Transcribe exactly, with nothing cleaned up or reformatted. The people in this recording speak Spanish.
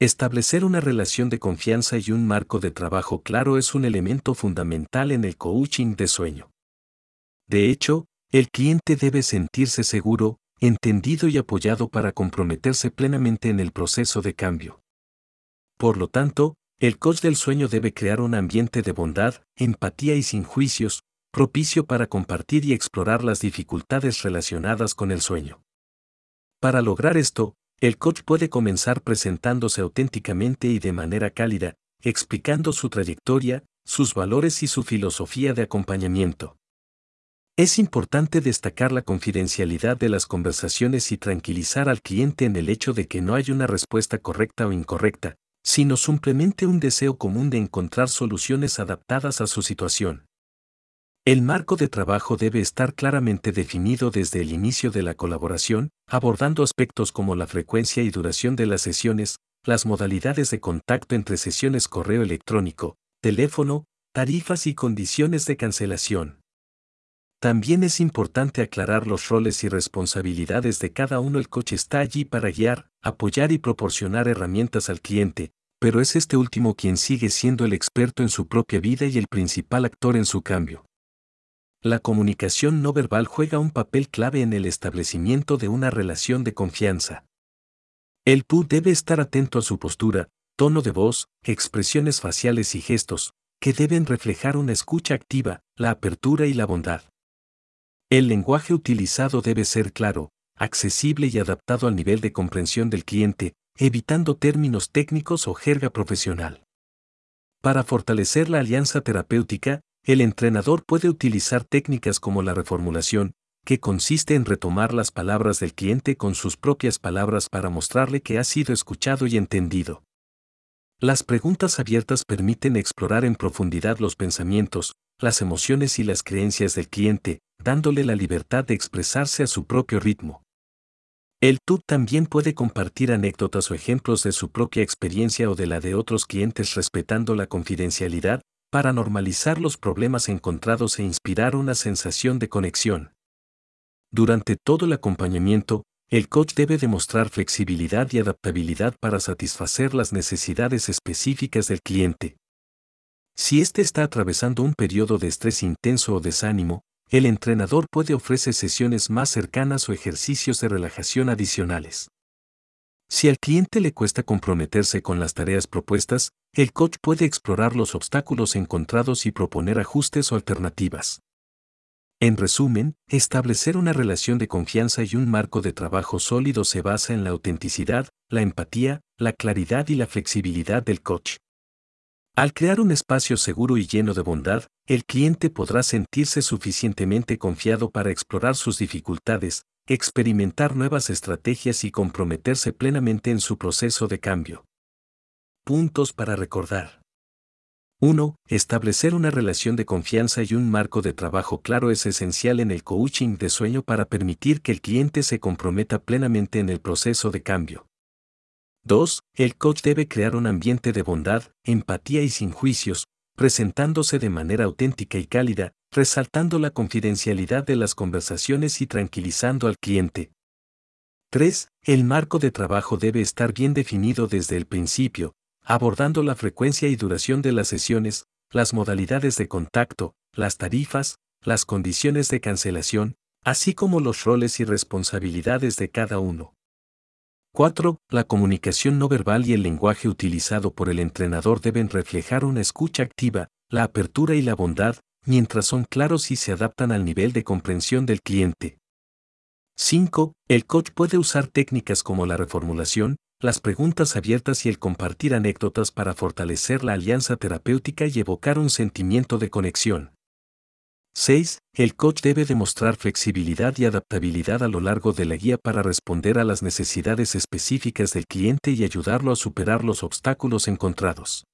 Establecer una relación de confianza y un marco de trabajo claro es un elemento fundamental en el coaching de sueño. De hecho, el cliente debe sentirse seguro, entendido y apoyado para comprometerse plenamente en el proceso de cambio. Por lo tanto, el coach del sueño debe crear un ambiente de bondad, empatía y sin juicios, propicio para compartir y explorar las dificultades relacionadas con el sueño. Para lograr esto, el coach puede comenzar presentándose auténticamente y de manera cálida, explicando su trayectoria, sus valores y su filosofía de acompañamiento. Es importante destacar la confidencialidad de las conversaciones y tranquilizar al cliente en el hecho de que no hay una respuesta correcta o incorrecta, sino simplemente un deseo común de encontrar soluciones adaptadas a su situación. El marco de trabajo debe estar claramente definido desde el inicio de la colaboración, abordando aspectos como la frecuencia y duración de las sesiones, las modalidades de contacto entre sesiones correo electrónico, teléfono, tarifas y condiciones de cancelación. También es importante aclarar los roles y responsabilidades de cada uno. El coach está allí para guiar, apoyar y proporcionar herramientas al cliente, pero es este último quien sigue siendo el experto en su propia vida y el principal actor en su cambio. La comunicación no verbal juega un papel clave en el establecimiento de una relación de confianza. El P U debe estar atento a su postura, tono de voz, expresiones faciales y gestos, que deben reflejar una escucha activa, la apertura y la bondad. El lenguaje utilizado debe ser claro, accesible y adaptado al nivel de comprensión del cliente, evitando términos técnicos o jerga profesional. Para fortalecer la alianza terapéutica, el entrenador puede utilizar técnicas como la reformulación, que consiste en retomar las palabras del cliente con sus propias palabras para mostrarle que ha sido escuchado y entendido. Las preguntas abiertas permiten explorar en profundidad los pensamientos, las emociones y las creencias del cliente, dándole la libertad de expresarse a su propio ritmo. El T U también puede compartir anécdotas o ejemplos de su propia experiencia o de la de otros clientes respetando la confidencialidad, para normalizar los problemas encontrados e inspirar una sensación de conexión. Durante todo el acompañamiento, el coach debe demostrar flexibilidad y adaptabilidad para satisfacer las necesidades específicas del cliente. Si éste está atravesando un periodo de estrés intenso o desánimo, el entrenador puede ofrecer sesiones más cercanas o ejercicios de relajación adicionales. Si al cliente le cuesta comprometerse con las tareas propuestas, el coach puede explorar los obstáculos encontrados y proponer ajustes o alternativas. En resumen, establecer una relación de confianza y un marco de trabajo sólido se basa en la autenticidad, la empatía, la claridad y la flexibilidad del coach. Al crear un espacio seguro y lleno de bondad, el cliente podrá sentirse suficientemente confiado para explorar sus dificultades, experimentar nuevas estrategias y comprometerse plenamente en su proceso de cambio. Puntos para recordar. uno. Establecer una relación de confianza y un marco de trabajo claro es esencial en el coaching de sueño para permitir que el cliente se comprometa plenamente en el proceso de cambio. dos. El coach debe crear un ambiente de bondad, empatía y sin juicios, presentándose de manera auténtica y cálida, resaltando la confidencialidad de las conversaciones y tranquilizando al cliente. tres. El marco de trabajo debe estar bien definido desde el principio, abordando la frecuencia y duración de las sesiones, las modalidades de contacto, las tarifas, las condiciones de cancelación, así como los roles y responsabilidades de cada uno. cuatro. La comunicación no verbal y el lenguaje utilizado por el entrenador deben reflejar una escucha activa, la apertura y la bondad, mientras son claros y se adaptan al nivel de comprensión del cliente. cinco. El coach puede usar técnicas como la reformulación, las preguntas abiertas y el compartir anécdotas para fortalecer la alianza terapéutica y evocar un sentimiento de conexión. seis. El coach debe demostrar flexibilidad y adaptabilidad a lo largo de la guía para responder a las necesidades específicas del cliente y ayudarlo a superar los obstáculos encontrados.